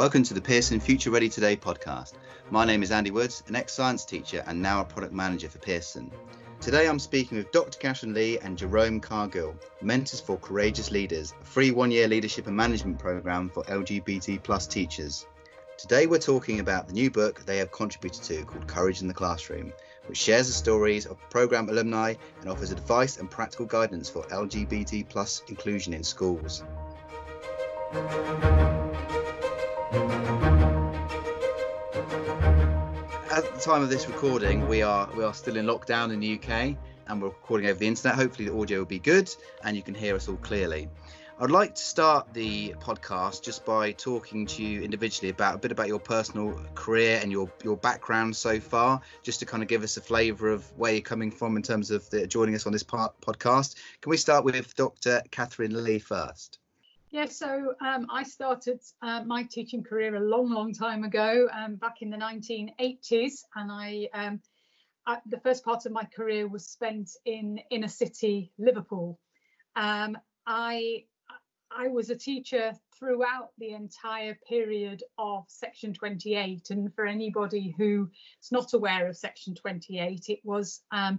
Welcome to the Pearson Future Ready Today podcast. My name is Andy Woods, an ex-science teacher and now a product manager for Pearson. Today I'm speaking with Dr. Catherine Lee and Jerome Cargill, Mentors for Courageous Leaders, a free one-year leadership and management program for LGBT plus teachers. Today we're talking about the new book they have contributed to called Courage in the Classroom, which shares the stories of program alumni and offers advice and practical guidance for LGBT plus inclusion in schools. At the time of this recording, we are still in lockdown in the UK and we're recording over the internet. Hopefully the audio will be good and you can hear us all clearly. I'd like to start the podcast just by talking to you individually about a bit about your personal career and your background so far, just to kind of give us a flavour of where you're coming from in terms of joining us on this podcast. Can we start with Dr. Catherine Lee first? Yeah, so I started my teaching career a long time ago, back in the 1980s, and the first part of my career was spent in inner city Liverpool. I was a teacher throughout the entire period of Section 28, and for anybody who is not aware of Section 28, it was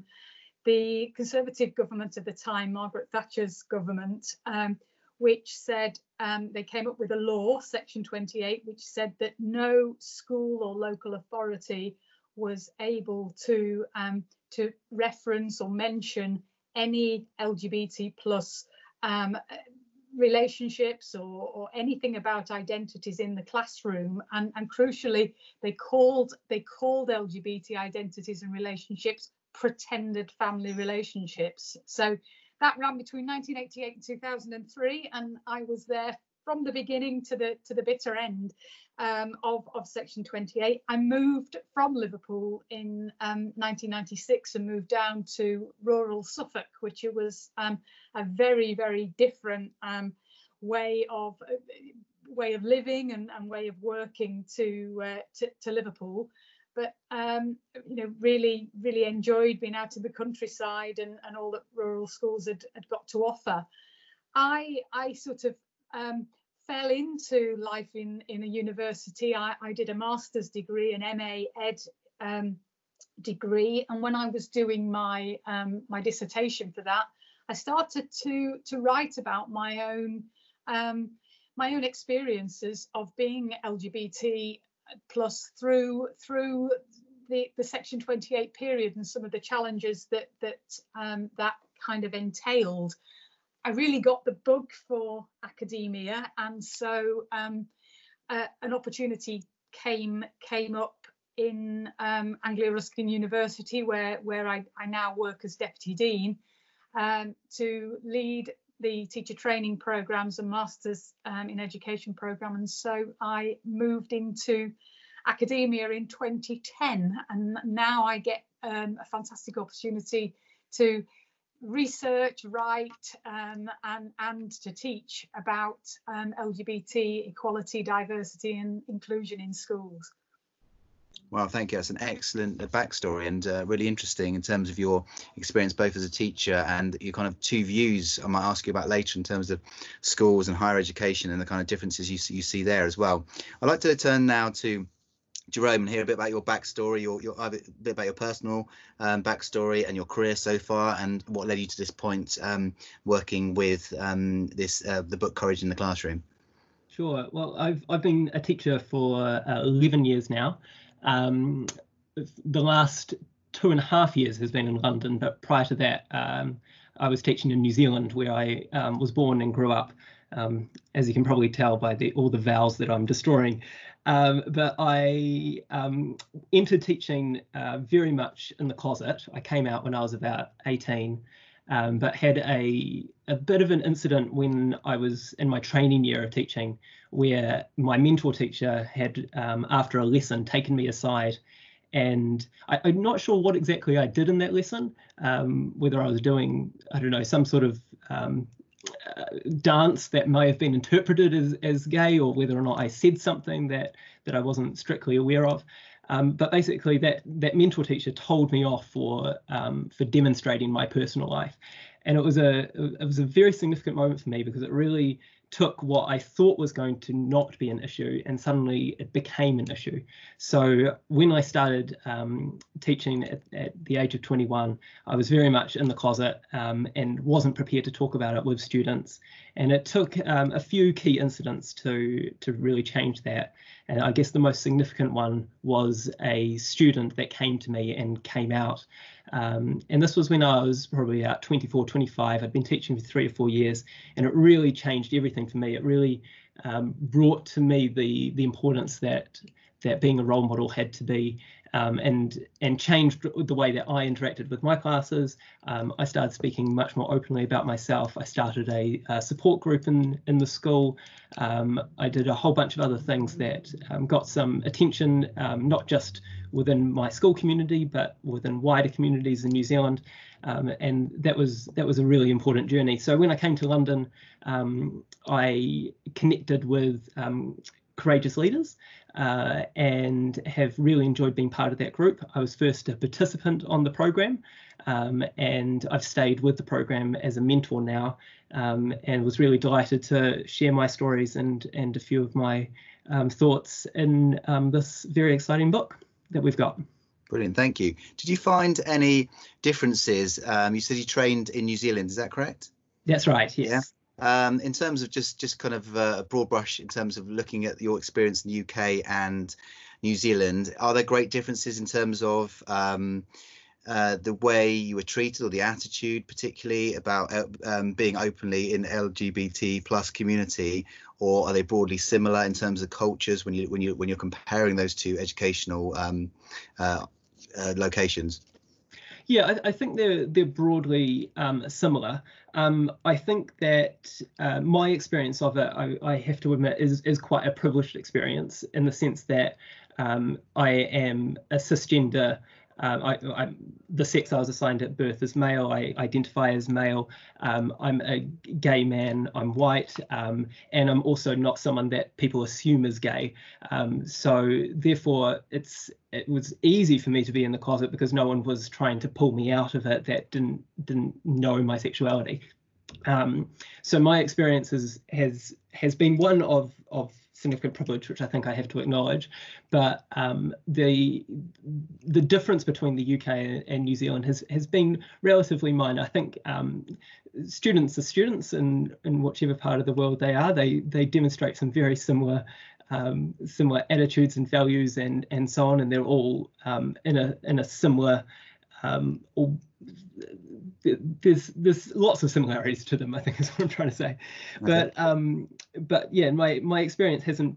the Conservative government of the time, Margaret Thatcher's government, which said they came up with a law, Section 28, which said that no school or local authority was able to reference or mention any LGBT plus relationships or anything about identities in the classroom, and crucially they called LGBT identities and relationships pretended family relationships. So that ran between 1988 and 2003, and I was there from the beginning to the bitter end of Section 28. I moved from Liverpool in 1996 and moved down to rural Suffolk, which it was a very different way of living and way of working to Liverpool. But really enjoyed being out in the countryside and all that rural schools had got to offer. I sort of fell into life in a university. I did a master's degree, an MA Ed degree, and when I was doing my dissertation for that, I started to write about my own experiences of being LGBT plus through the Section 28 period and some of the challenges that kind of entailed. I really got the bug for academia, and so an opportunity came up in Anglia Ruskin University, where I now work as deputy dean, to lead the teacher training programs and masters in education program. And so I moved into academia in 2010, and now I get a fantastic opportunity to research, write and to teach about LGBT equality, diversity and inclusion in schools. Wow, thank you. That's an excellent backstory and really interesting in terms of your experience both as a teacher and your kind of two views I might ask you about later in terms of schools and higher education and the kind of differences you see there as well. I'd like to turn now to Jerome and hear a bit about your backstory, a bit about your personal backstory and your career so far and what led you to this point working with the book Courage in the Classroom. Sure. Well, I've been a teacher for 11 years now. The last 2.5 years has been in London, but prior to that, I was teaching in New Zealand, where I was born and grew up, as you can probably tell by all the vowels that I'm destroying. But I entered teaching very much in the closet. I came out when I was about 18, but had a bit of an incident when I was in my training year of teaching, where my mentor teacher had, after a lesson, taken me aside. And I'm not sure what exactly I did in that lesson, whether I was doing, I don't know, some sort of dance that may have been interpreted as gay, or whether or not I said something that I wasn't strictly aware of. But basically that mentor teacher told me off for demonstrating my personal life. And it was a very significant moment for me, because it really took what I thought was going to not be an issue, and suddenly it became an issue. So when I started teaching at the age of 21, I was very much in the closet and wasn't prepared to talk about it with students. And it took a few key incidents to really change that. And I guess the most significant one was a student that came to me and came out. And this was when I was probably about 24, 25. I'd been teaching for 3 or 4 years, and it really changed everything for me. It really brought to me the importance that being a role model had to be, and changed the way that I interacted with my classes. I started speaking much more openly about myself. I started a support group in the school. I did a whole bunch of other things that got some attention, not just within my school community, but within wider communities in New Zealand. And that was a really important journey. So when I came to London, I connected with Courageous Leaders and have really enjoyed being part of that group. I was first a participant on the program, and I've stayed with the program as a mentor now, and was really delighted to share my stories and a few of my thoughts in this very exciting book that we've got. Brilliant, thank you. Did you find any differences? You said you trained in New Zealand, is that correct? That's right, yes. Yeah. In terms of just kind of a broad brush, in terms of looking at your experience in the UK and New Zealand, are there great differences in terms of the way you were treated, or the attitude particularly about being openly in LGBT plus community, or are they broadly similar in terms of cultures when you're comparing those two educational locations? Yeah, I think they're broadly similar. I think that my experience of it, I have to admit, is quite a privileged experience, in the sense that I am a cisgender. The sex I was assigned at birth is male. I identify as male. I'm a gay man. I'm white, and I'm also not someone that people assume is gay. So therefore, it was easy for me to be in the closet because no one was trying to pull me out of it that didn't know my sexuality. So my experience has been one of significant privilege, which I think I have to acknowledge. But the difference between the UK and New Zealand has been relatively minor. I think students are students in whichever part of the world they are. They demonstrate some very similar attitudes and values and so on, and they're all in a similar. There's lots of similarities to them, I think is what I'm trying to say. Okay. But yeah, my experience hasn't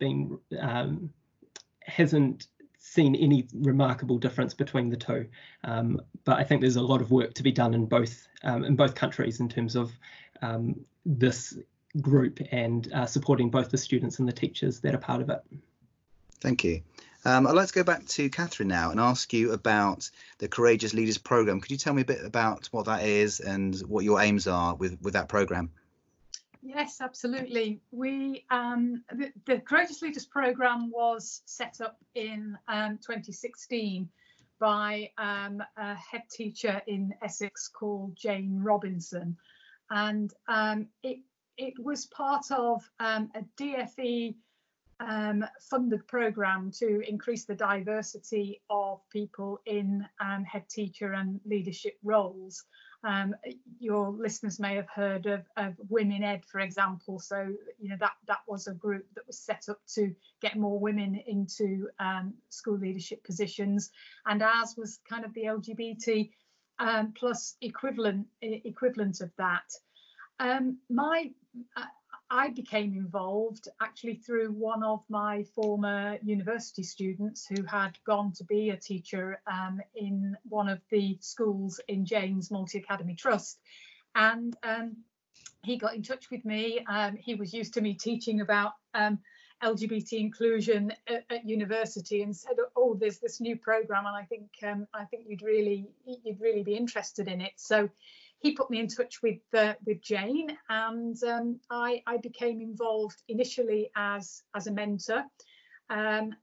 seen any remarkable difference between the two. But I think there's a lot of work to be done in both countries in terms of this group and supporting both the students and the teachers that are part of it. Thank you. I'd like to go back to Catherine now and ask you about the Courageous Leaders Programme. Could you tell me a bit about what that is and what your aims are with that programme? Yes, absolutely. The Courageous Leaders Programme was set up in 2016 by a head teacher in Essex called Jane Robinson, and it was part of a DFE funded programme to increase the diversity of people in head teacher and leadership roles. Your listeners may have heard of Women Ed, for example. So that was a group that was set up to get more women into school leadership positions, and ours was kind of the LGBT plus equivalent of that. I became involved actually through one of my former university students who had gone to be a teacher in one of the schools in Jane's Multi-Academy Trust. And he got in touch with me. He was used to me teaching about LGBT inclusion at university, and said, "Oh, there's this new program, and I think you'd really be interested in it." So he put me in touch with Jane, and I became involved initially as a mentor, and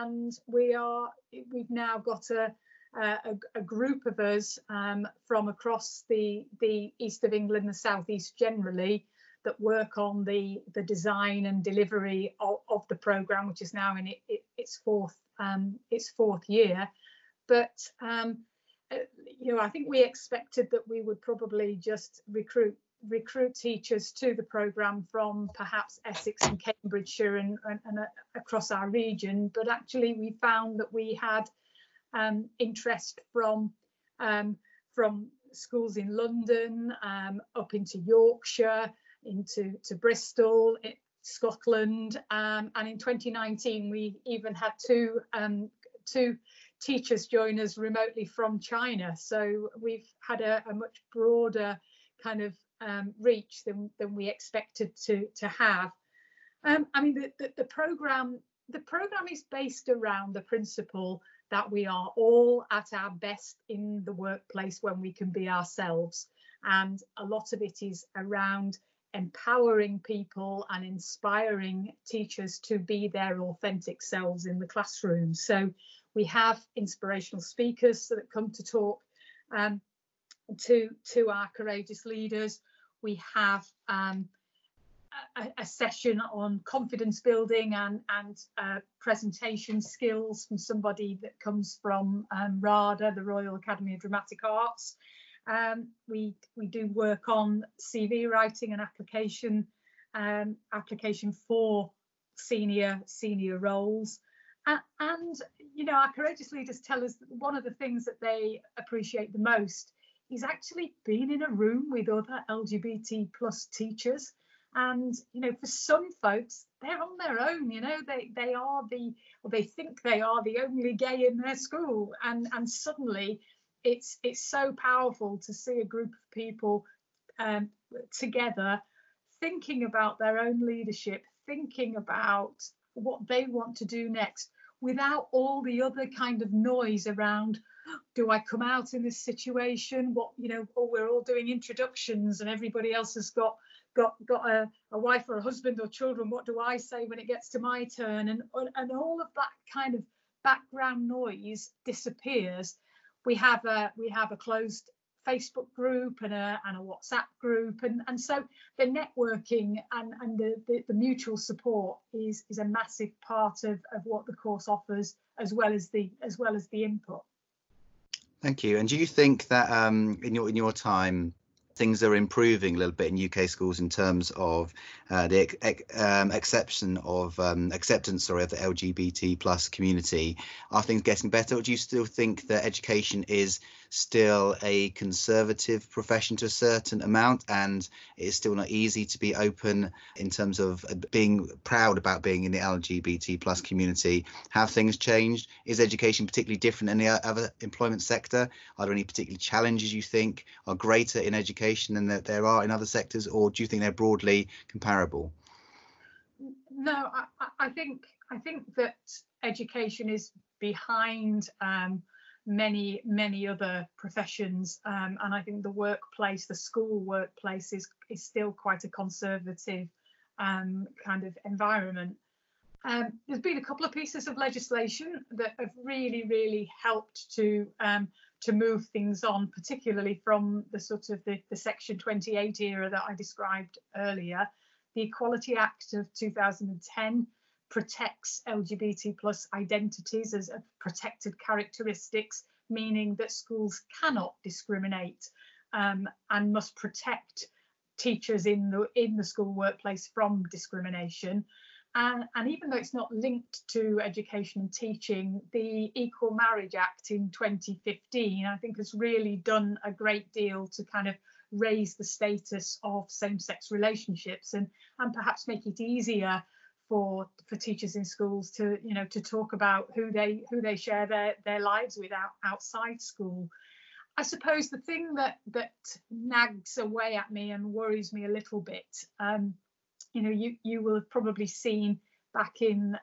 we've now got a group of us from across the east of England, the southeast generally, that work on the design and delivery of the programme, which is now in its fourth year. But I think we expected that we would probably just recruit teachers to the programme from perhaps Essex and Cambridgeshire and across our region, but actually we found that we had interest from schools in London, up into Yorkshire, into Bristol, Scotland, and in 2019 we even had two teachers join us remotely from China. So we've had a much broader kind of reach than we expected to have. I mean, the program is based around the principle that we are all at our best in the workplace when we can be ourselves, and a lot of it is around empowering people and inspiring teachers to be their authentic selves in the classroom. So we have inspirational speakers that come to talk to our courageous leaders. We have a session on confidence building and presentation skills from somebody that comes from RADA, the Royal Academy of Dramatic Arts. We do work on CV writing and application for senior roles. And our courageous leaders tell us that one of the things that they appreciate the most is actually being in a room with other LGBT plus teachers. And for some folks, they're on their own. They think they are the only gay in their school, and suddenly it's so powerful to see a group of people together, thinking about their own leadership, thinking about what they want to do next, without all the other kind of noise around, do I come out in this situation? We're all doing introductions and everybody else has got a wife or a husband or children. What do I say when it gets to my turn? And all of that kind of background noise disappears. We have a closed Facebook group and a WhatsApp group, and so the networking and the mutual support is a massive part of what the course offers, as well as the input. Thank you. And do you think that in your time things are improving a little bit in UK schools in terms of the acceptance of the LGBT plus community? Are things getting better, or do you still think that education is still a conservative profession to a certain amount, and it's still not easy to be open in terms of being proud about being in the LGBT plus community? Have things changed? Is education particularly different in the other employment sector? Are there any particular challenges you think are greater in education than there are in other sectors, or do you think they're broadly comparable? No, I think that education is behind many other professions, and I think the school workplace is still quite a conservative kind of environment. There's been a couple of pieces of legislation that have really helped to move things on, particularly from the sort of the Section 28 era that I described earlier. The Equality Act of 2010 protects LGBT plus identities as a protected characteristics, meaning that schools cannot discriminate and must protect teachers in the school workplace from discrimination. And even though it's not linked to education and teaching, the Equal Marriage Act in 2015, I think, has really done a great deal to kind of raise the status of same-sex relationships and perhaps make it easier for teachers in schools to talk about who they share their lives with outside school. I suppose the thing that nags away at me and worries me a little bit, you will have probably seen back in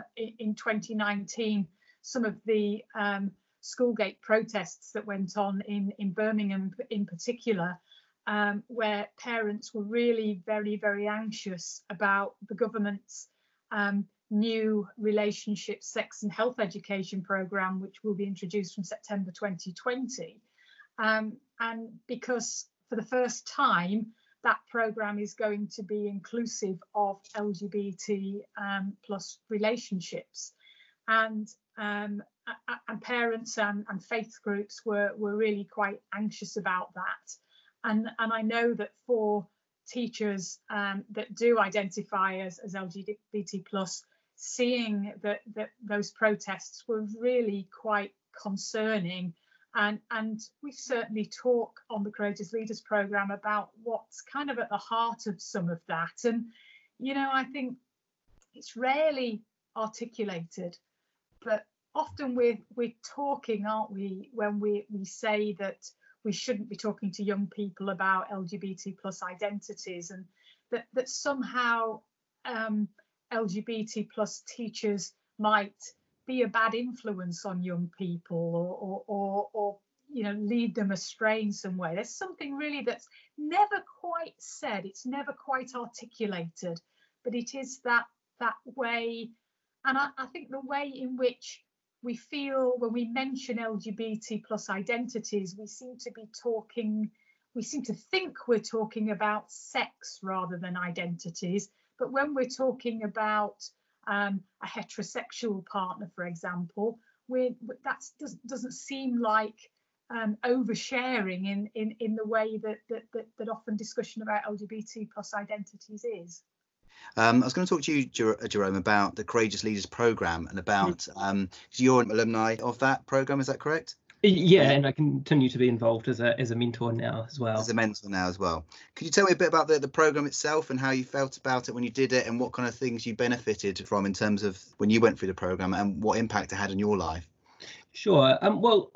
2019 some of the Schoolgate protests that went on in Birmingham in particular, where parents were really very anxious about the government's new relationship, sex and health education programme, which will be introduced from September 2020. And because for the first time, that programme is going to be inclusive of LGBT plus relationships. And parents and faith groups were really quite anxious about that. And I know that for teachers that do identify as LGBT plus, seeing that those protests were really quite concerning. And we certainly talk on the Courageous Leaders programme about what's kind of at the heart of some of that. And, you know, I think it's rarely articulated, but often we're talking, aren't we, when we say that we shouldn't be talking to young people about LGBT plus identities, and that somehow LGBT plus teachers might be a bad influence on young people, or you know, lead them astray in some way. There's something really that's never quite said, it's never quite articulated, but it is that way. And I think the way in which we feel when we mention LGBT plus identities, we seem to think we're talking about sex rather than identities. But when we're talking about a heterosexual partner, for example, that doesn't seem like oversharing in the way that often discussion about LGBT plus identities is. I was going to talk to you, Jerome, about the Courageous Leaders programme and about you're an alumni of that programme, is that correct? Yeah, and I continue to be involved as a mentor now as well. As a mentor now as well. Could you tell me a bit about the programme itself and how you felt about it when you did it, and what kind of things you benefited from in terms of when you went through the programme, and what impact it had on your life? Sure. Well,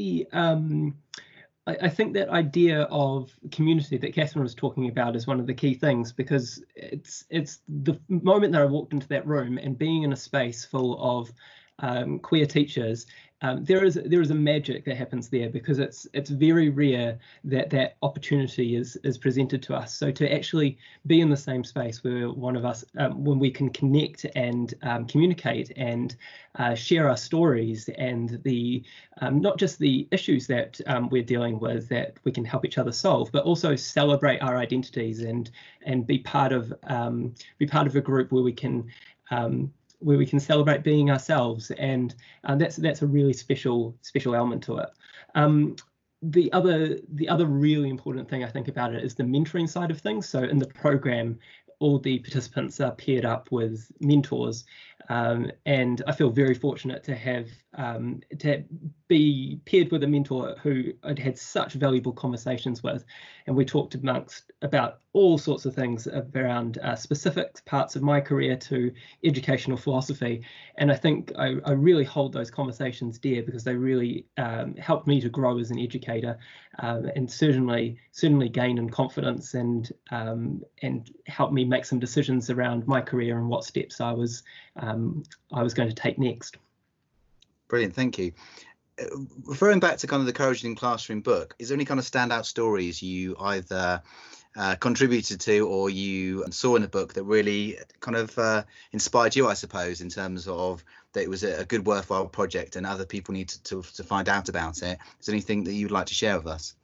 I think that idea of community that Catherine was talking about is one of the key things, because it's the moment that I walked into that room and being in a space full of queer teachers, there is a magic that happens there, because it's very rare that opportunity is presented to us. So to actually be in the same space where one of us, when we can connect and communicate and share our stories and the not just the issues that we're dealing with that we can help each other solve, but also celebrate our identities and be part of a group where we can celebrate being ourselves, and that's a really special element to it. The other really important thing I think about it is the mentoring side of things. So in the program, all the participants are paired up with mentors, and I feel very fortunate to have to be paired with a mentor who I'd had such valuable conversations with, and we talked about all sorts of things around specific parts of my career to educational philosophy. And I think I really hold those conversations dear, because they really helped me to grow as an educator, and certainly gain in confidence and help me make some decisions around my career and what steps I was going to take next. Brilliant, thank you. Referring back to kind of the Courage in Classroom book, is there any kind of standout stories you either contributed to or you saw in the book that really kind of inspired you, I suppose, in terms of that it was a good, worthwhile project and other people need to find out about it? Is there anything that you'd like to share with us?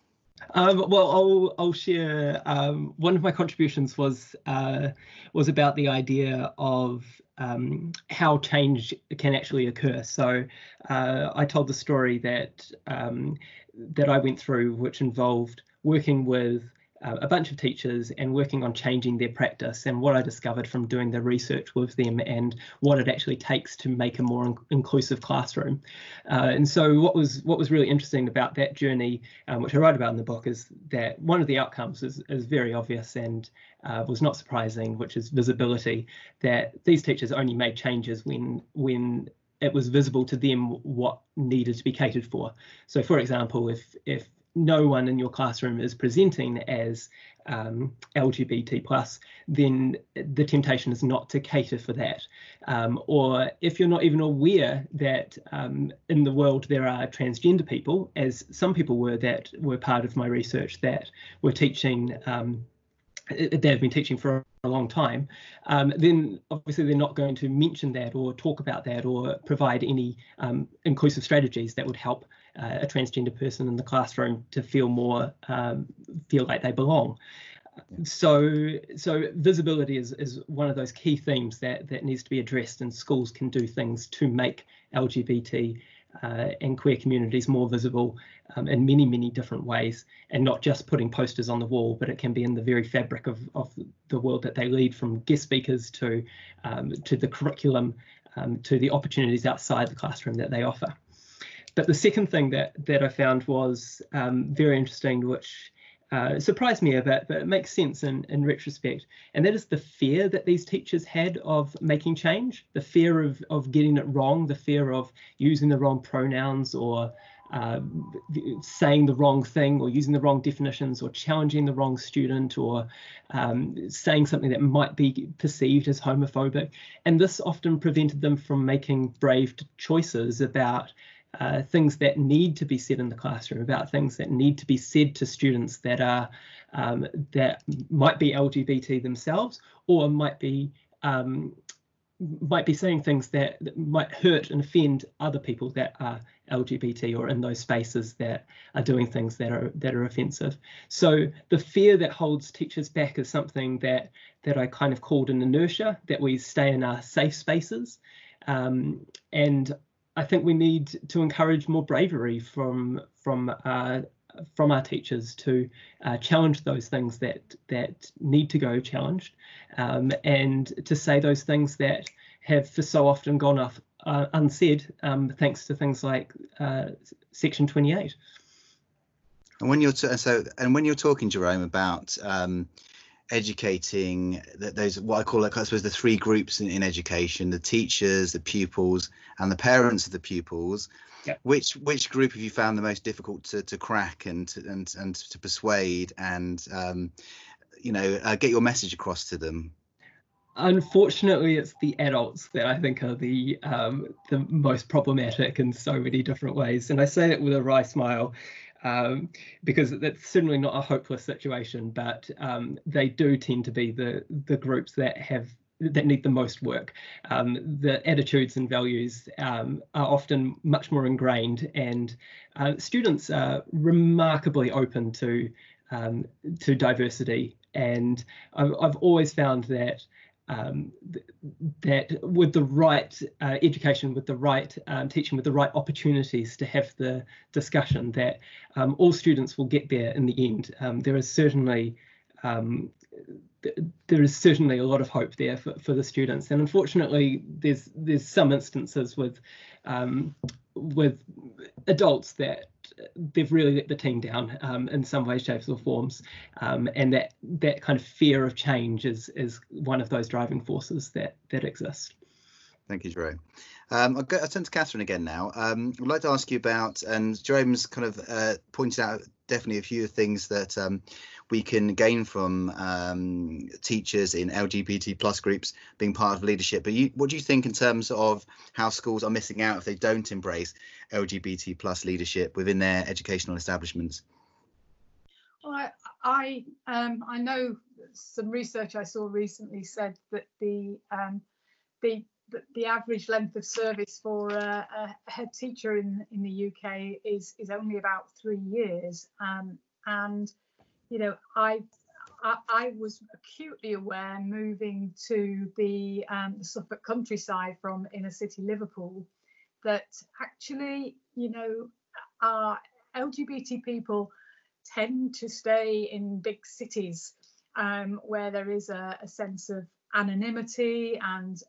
Well, I'll share. One of my contributions was about the idea of how change can actually occur. So I told the story that I went through, which involved working with a bunch of teachers and working on changing their practice, and what I discovered from doing the research with them and what it actually takes to make a more inclusive classroom. And so what was really interesting about that journey, which I write about in the book, is that one of the outcomes is very obvious and was not surprising, which is visibility, that these teachers only made changes when it was visible to them what needed to be catered for. So for example, if no one in your classroom is presenting as LGBT plus, then the temptation is not to cater for that. Or if you're not even aware that in the world there are transgender people, as some people were that were part of my research that were teaching, they've been teaching for a long time, then obviously they're not going to mention that or talk about that or provide any inclusive strategies that would help a transgender person in the classroom to feel like they belong. So visibility is one of those key themes that needs to be addressed, and schools can do things to make LGBT and queer communities more visible in many different ways, and not just putting posters on the wall, but it can be in the very fabric of the world that they lead, from guest speakers to the curriculum, to the opportunities outside the classroom that they offer. But the second thing that I found was very interesting, which surprised me a bit, but it makes sense in retrospect, and that is the fear that these teachers had of making change, the fear of getting it wrong, the fear of using the wrong pronouns, or saying the wrong thing, or using the wrong definitions, or challenging the wrong student, or saying something that might be perceived as homophobic. And this often prevented them from making brave choices about things that need to be said in the classroom, about things that need to be said to students that are that might be LGBT themselves, or might be saying things that might hurt and offend other people that are LGBT, or in those spaces that are doing things that are offensive. So the fear that holds teachers back is something that I kind of called an inertia, that we stay in our safe spaces, and I think we need to encourage more bravery from our teachers to challenge those things that need to go challenged, and to say those things that have for so often gone off unsaid, thanks to things like Section 28. And when you're talking, Jerome, about educating those, what I call, I suppose, the three groups in education: the teachers, the pupils, and the parents of the pupils. Yep. Which group have you found the most difficult to crack and to persuade and get your message across to them? Unfortunately, it's the adults that I think are the most problematic in so many different ways, and I say that with a wry smile, because that's certainly not a hopeless situation, but they do tend to be the groups that need the most work. The attitudes and values are often much more ingrained, and students are remarkably open to diversity. And I've always found that that with the right education, with the right teaching, with the right opportunities to have the discussion, that all students will get there in the end. There is certainly a lot of hope there for the students, and unfortunately, there's some instances with adults that they've really let the team down in some ways, shapes, or forms, and that kind of fear of change is one of those driving forces that exist. Thank you, Jerome. I'll turn to Catherine again now. I'd like to ask you about, and Jerome's kind of pointed out definitely a few things that we can gain from teachers in LGBT plus groups being part of leadership. But what do you think in terms of how schools are missing out if they don't embrace LGBT plus leadership within their educational establishments? Well, I know some research I saw recently said that the average length of service for a head teacher in the UK is only about 3 years, and I was acutely aware, moving to the Suffolk countryside from inner city Liverpool, that actually our LGBT people tend to stay in big cities where there is a sense of anonymity and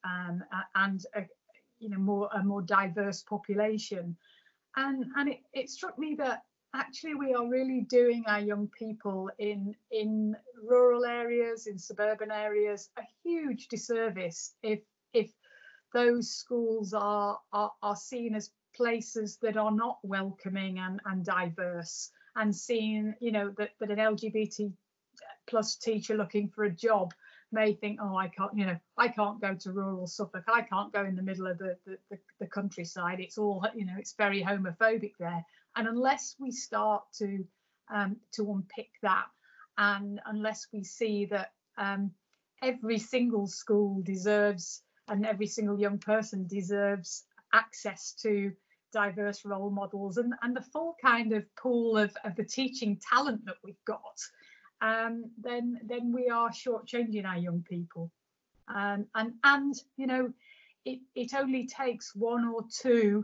a more diverse population, and it struck me that actually we are really doing our young people in rural areas, in suburban areas, a huge disservice if those schools are seen as places that are not welcoming and diverse, and seen that an LGBT plus teacher looking for a job may think, oh, I can't go to rural Suffolk, I can't go in the middle of the countryside, it's all it's very homophobic there. And unless we start to unpick that, and unless we see that every single school deserves, and every single young person deserves, access to diverse role models and the full kind of pool of the teaching talent that we've got, then we are shortchanging our young people. And you know, it only takes one or two,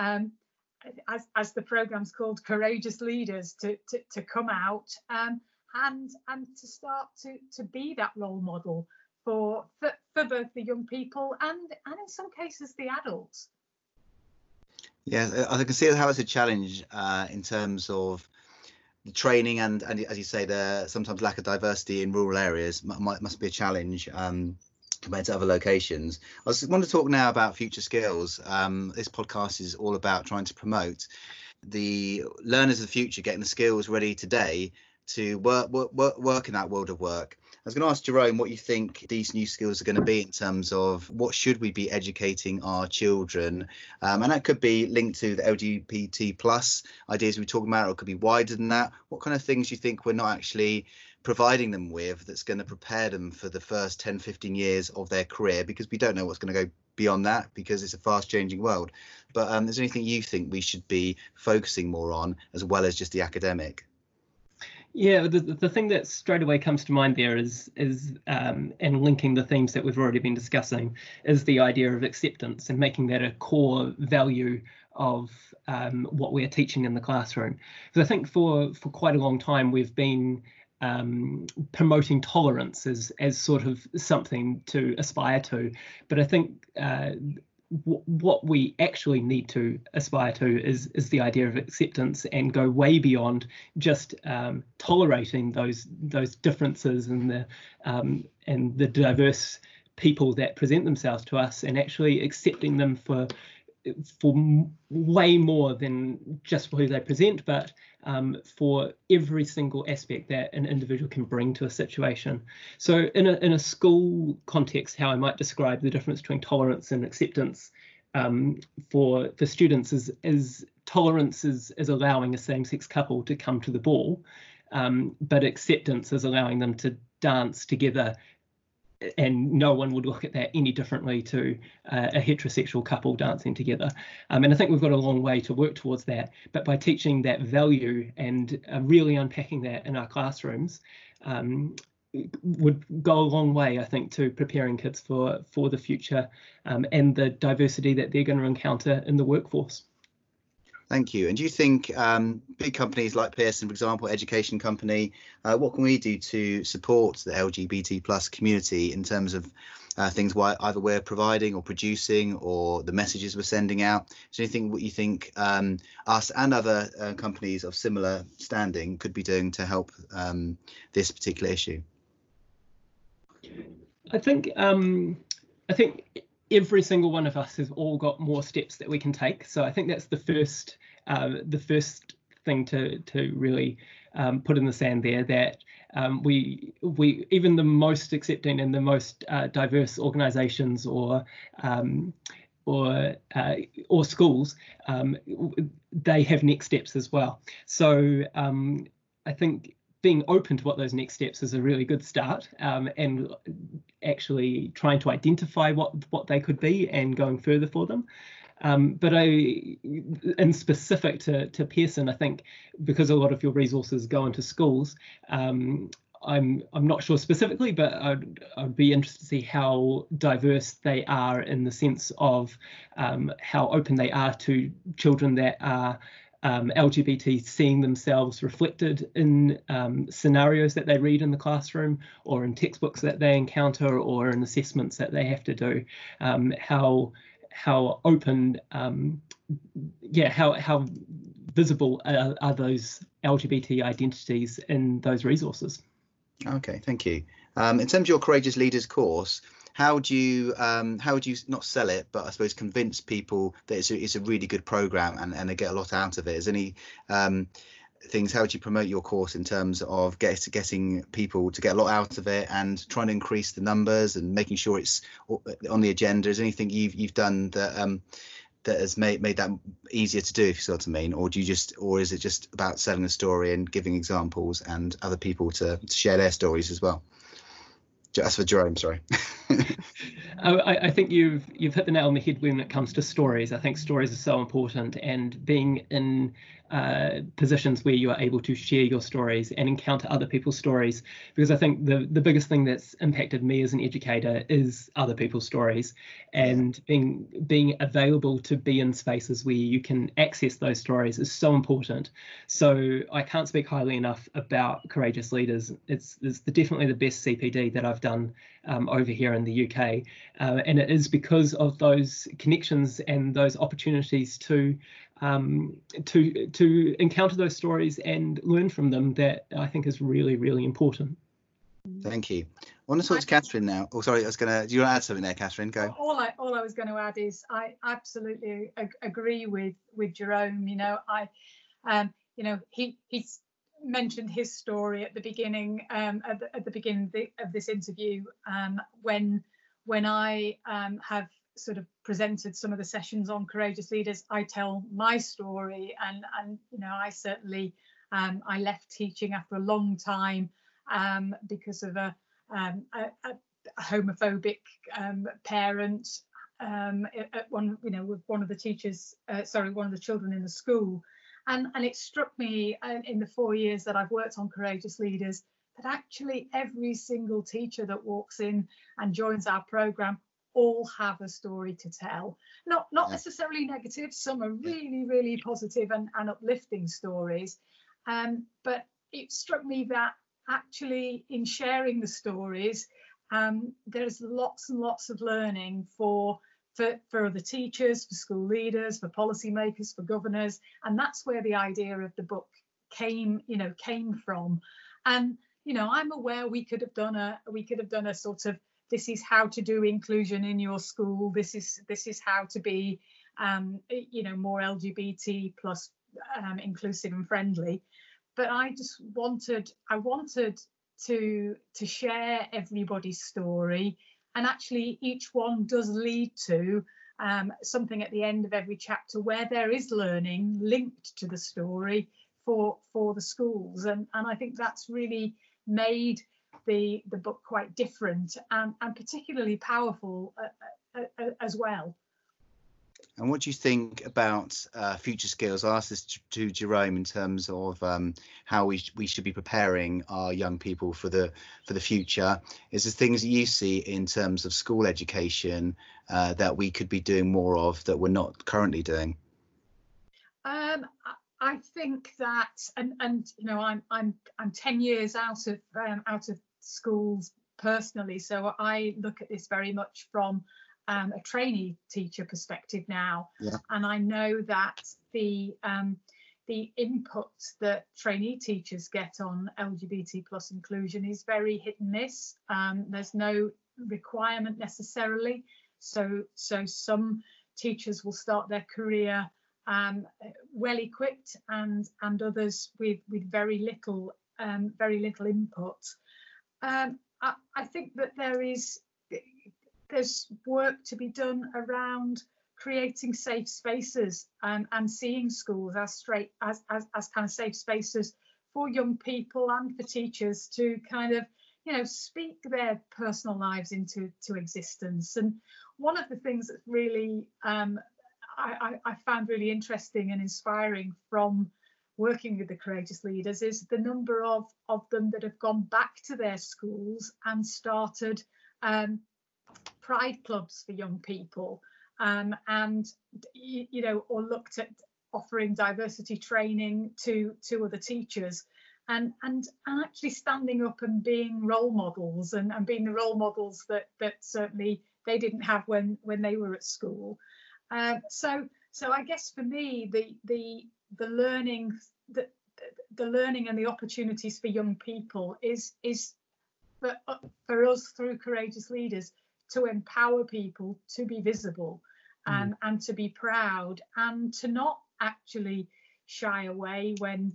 as the program's called, courageous leaders to come out and to start to be that role model for both the young people and in some cases the adults. Yeah, I can see how it's a challenge in terms of the training and as you say, the sometimes lack of diversity in rural areas must be a challenge compared to other locations. I just want to talk now about future skills. This podcast is all about trying to promote the learners of the future getting the skills ready today to work in that world of work. I was going to ask Jerome what you think these new skills are going to be in terms of what should we be educating our children, and that could be linked to the LGBT plus ideas we talk about, or it could be wider than that. What kind of things you think we're not actually providing them with that's going to prepare them for the first 10-15 years of their career, because we don't know what's going to go beyond that because it's a fast changing world. But is there anything you think we should be focusing more on as well as just the academic? Yeah, the thing that straight away comes to mind there is and linking the themes that we've already been discussing, is the idea of acceptance and making that a core value of what we're teaching in the classroom. Because I think for quite a long time we've been promoting tolerance as sort of something to aspire to, but I think what we actually need to aspire to is the idea of acceptance and go way beyond just tolerating those differences and the diverse people that present themselves to us, and actually accepting them for way more than just for who they present, but for every single aspect that an individual can bring to a situation. So in a school context, how I might describe the difference between tolerance and acceptance for students is tolerance is allowing a same-sex couple to come to the ball, but acceptance is allowing them to dance together, and no one would look at that any differently to a heterosexual couple dancing together. And I think we've got a long way to work towards that, but by teaching that value and really unpacking that in our classrooms would go a long way, I think, to preparing kids for the future and the diversity that they're going to encounter in the workforce. Thank you. And do you think big companies like Pearson, for example, education company, what can we do to support the LGBT plus community in terms of things either we're providing or producing or the messages we're sending out? Is there anything what you think us and other companies of similar standing could be doing to help this particular issue? I think every single one of us has all got more steps that we can take. So I think that's the first thing to really put in the sand there, that we even the most accepting and the most diverse organisations or schools, they have next steps as well. So I think being open to what those next steps is a really good start, and actually trying to identify what they could be and going further for them. But in specific to Pearson, I think because a lot of your resources go into schools, I'm not sure specifically, but I'd be interested to see how diverse they are in the sense of how open they are to children that are LGBT, seeing themselves reflected in scenarios that they read in the classroom or in textbooks that they encounter or in assessments that they have to do. How open, how visible are those LGBT identities in those resources? Okay, thank you. In terms of your Courageous Leaders course, how would you not sell it, but I suppose convince people that it's a really good program and they get a lot out of it? Is any things, how would you promote your course in terms of getting people to get a lot out of it and trying to increase the numbers and making sure it's on the agenda? Is there anything you've done that that has made that easier to do, if you see what I mean, or is it just about selling a story and giving examples and other people to share their stories as well? That's for Jerome, sorry. I think you've hit the nail on the head when it comes to stories. I think stories are so important, and being in positions where you are able to share your stories and encounter other people's stories, because I think the biggest thing that's impacted me as an educator is other people's stories, and being available to be in spaces where you can access those stories is so important. So I can't speak highly enough about Courageous Leaders. It's definitely the best CPD that I've done over here in the UK, and it is because of those connections and those opportunities to encounter those stories and learn from them that I think is really, really important. Thank you. I want to talk to Catherine now. Oh, sorry, do you want to add something there, Catherine? Go. All I was going to add is I absolutely agree with Jerome. He's mentioned his story at the beginning at the beginning of this interview, when I have sort of presented some of the sessions on Courageous Leaders. I tell my story, and I certainly I left teaching after a long time because of a homophobic parent at one with one of the teachers, one of the children in the school. And it struck me in the 4 years that I've worked on Courageous Leaders that actually every single teacher that walks in and joins our programme all have a story to tell. Not necessarily negative, some are really, really positive and uplifting stories. But it struck me that actually in sharing the stories, there's lots and lots of learning for the teachers, for school leaders, for policymakers, for governors, and that's where the idea of the book came from. And I'm aware we could have done a sort of, this is how to do inclusion in your school. This is how to be more LGBT plus inclusive and friendly. But I wanted to share everybody's story. And actually, each one does lead to something at the end of every chapter where there is learning linked to the story for the schools. And I think that's really made the book quite different and particularly powerful as well. And what do you think about future skills? I asked this to Jerome in terms of how we should be preparing our young people for the future. Is there things that you see in terms of school education that we could be doing more of that we're not currently doing? I think that, and I'm 10 years out of schools personally, so I look at this very much from a trainee teacher perspective now. Yeah. And I know that the input that trainee teachers get on LGBT plus inclusion is very hit and miss. There's no requirement necessarily, so some teachers will start their career well equipped, and others with very little input. I think that there's work to be done around creating safe spaces and seeing schools as kind of safe spaces for young people and for teachers to kind of speak their personal lives into existence. And one of the things that's really I found really interesting and inspiring from working with the Courageous Leaders is the number of them that have gone back to their schools and started pride clubs for young people, and or looked at offering diversity training to other teachers, and actually standing up and being role models and being the role models that certainly they didn't have when they were at school. So I guess for me the learning and the opportunities for young people is for us through Courageous Leaders to empower people to be visible and to be proud and to not actually shy away when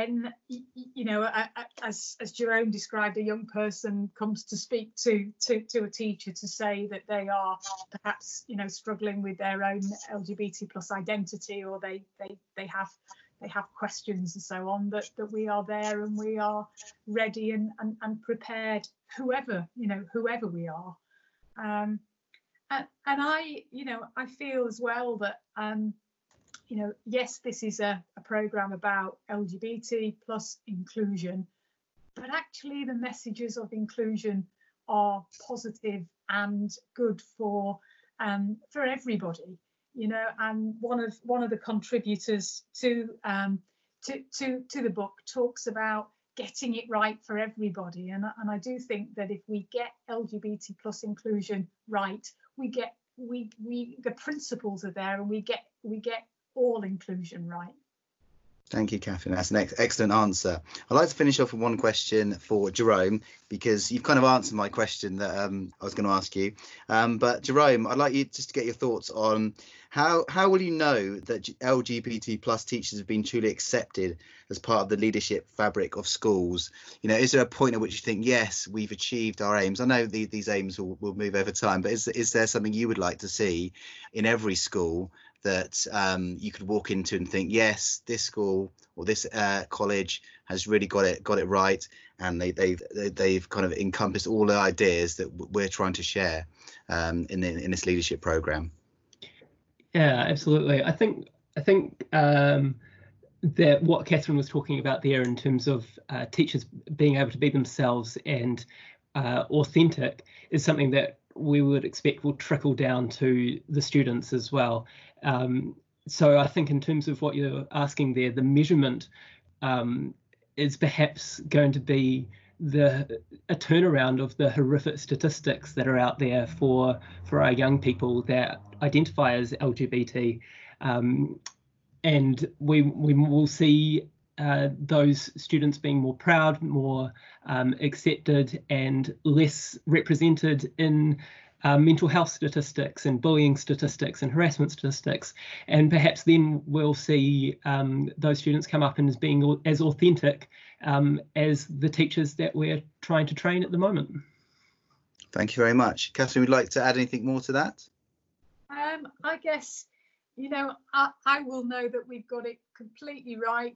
as Jerome described, a young person comes to speak to a teacher to say that they are perhaps struggling with their own LGBT plus identity, or they have questions and so on, that we are there and we are ready and prepared, whoever we are. And I feel as well that yes, this is a programme about LGBT plus inclusion, but actually the messages of inclusion are positive and good for everybody, and one of the contributors to the book talks about getting it right for everybody, and I do think that if we get LGBT plus inclusion right, the principles are there, and we get all inclusion right. Thank you, Catherine. That's an excellent answer. I'd like to finish off with one question for Jerome, because you've kind of answered my question that I was going to ask you. But Jerome, I'd like you just to get your thoughts on how will you know that LGBT plus teachers have been truly accepted as part of the leadership fabric of schools? Is there a point at which you think, yes, we've achieved our aims? I know these aims will move over time, but is there something you would like to see in every school that you could walk into and think, yes, this school or this college has really got it right, and they've kind of encompassed all the ideas that we're trying to share in this leadership program? Yeah, absolutely. I think that what Catherine was talking about there in terms of teachers being able to be themselves and authentic is something that we would expect will trickle down to the students as well. So I think in terms of what you're asking there, the measurement is perhaps going to be a turnaround of the horrific statistics that are out there for our young people that identify as LGBT, and we will see those students being more proud, more accepted, and less represented in mental health statistics and bullying statistics and harassment statistics. And perhaps then we'll see those students come up and as being as authentic as the teachers that we're trying to train at the moment. Thank you very much. Catherine, would you like to add anything more to that? I guess, I will know that we've got it completely right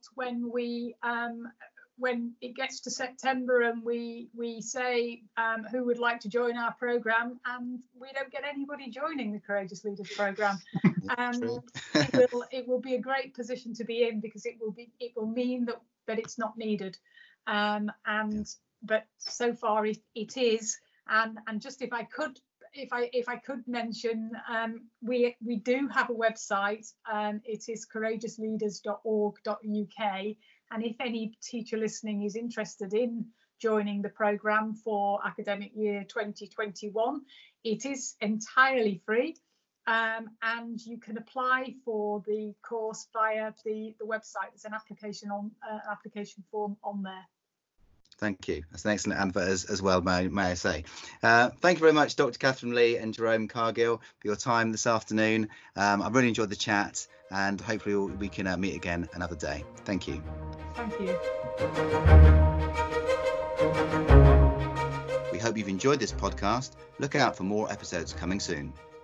when it gets to September and we say who would like to join our programme, and we don't get anybody joining the Courageous Leaders programme. It will be a great position to be in, because it will mean that it's not needed, but so far it is. And just if I could mention, we do have a website. It is courageousleaders.org.uk, and if any teacher listening is interested in joining the programme for academic year 2021, it is entirely free, and you can apply for the course via the website. There's an application form on there. Thank you. That's an excellent advert as well, may I say. Thank you very much, Dr. Catherine Lee and Jerome Cargill, for your time this afternoon. I've really enjoyed the chat, and hopefully we can meet again another day. Thank you. Thank you. We hope you've enjoyed this podcast. Look out for more episodes coming soon.